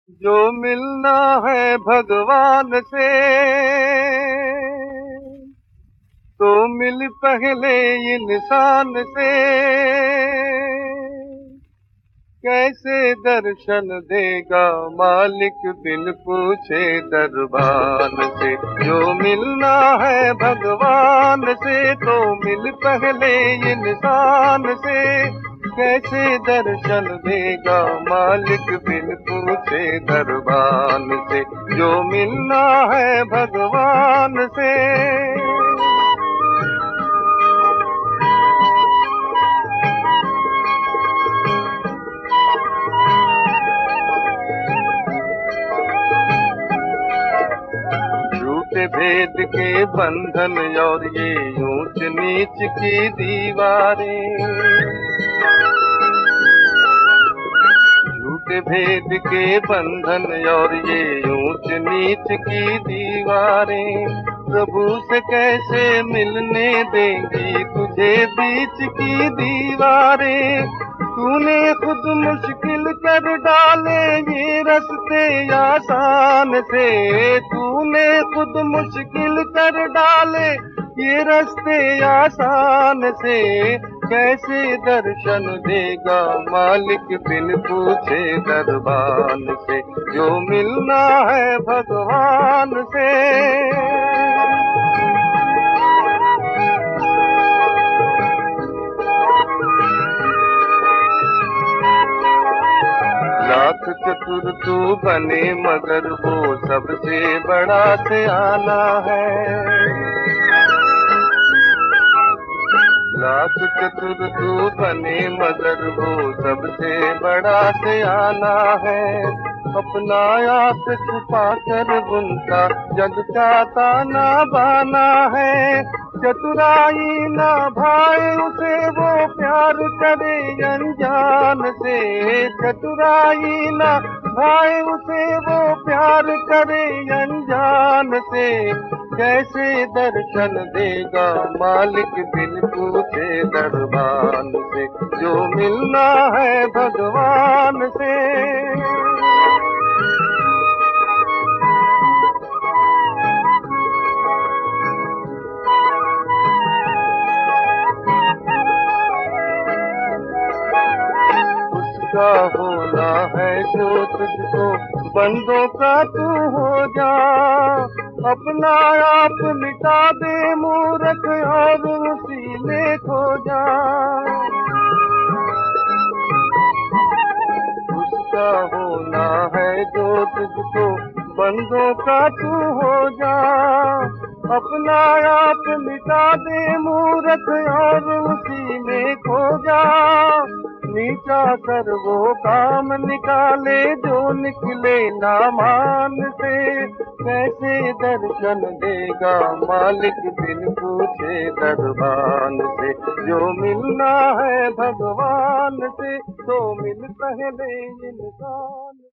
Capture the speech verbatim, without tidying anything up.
जो मिलना है भगवान से तो मिल पहले इंसान से। कैसे दर्शन देगा मालिक बिन पूछे दरबान से। जो मिलना है भगवान से तो मिल पहले इंसान से। कैसे दर्शन देगा मालिक बिन पूछे दरबान से। जो मिलना है भगवान से। झूठे भेद के बंधन और ये ऊंच नीच की दीवारें। झूठे भेद के बंधन और ये ऊंच नीच की दीवारें। प्रभु से कैसे मिलने देंगी तुझे बीच की दीवारें। तूने खुद मुश्किल कर डाले ये रास्ते आसान से। तूने खुद मुश्किल कर डाले ये रास्ते आसान से। कैसे दर्शन देगा मालिक बिन पूछे दरबान से। जो मिलना है भगवान से। लाख चतुर तू बने मगर वो सबसे बड़ा सियाना है। लाख चतुर तू बने मगर वो सबसे बड़ा सियाना है। अपना आप छुपा कर उनका जग का ताना बाना है। चतुराई ना भाए उसे वो प्यार करे अनजान से। चतुराई ना भाए उसे वो प्यार करे अनजान से। कैसे दर्शन देगा मालिक बिन पूछे दरबान से। जो मिलना है भगवान से। उसका होना है जो तुझको बंदों का तू हो जा। अपना आप मिटा दे मूर्ख और उसी में खो जा। उसका होना है जो तुझको बंदों का तू हो जा। अपना आप मिटा दे मूर्ख और उसी में खो जा। नीचा कर वो काम निकाले जो निकले नामान से। कैसे दर्शन देगा मालिक बिन पूछे दरबान से। जो मिलना है भगवान से तो मिल पहले इंसान।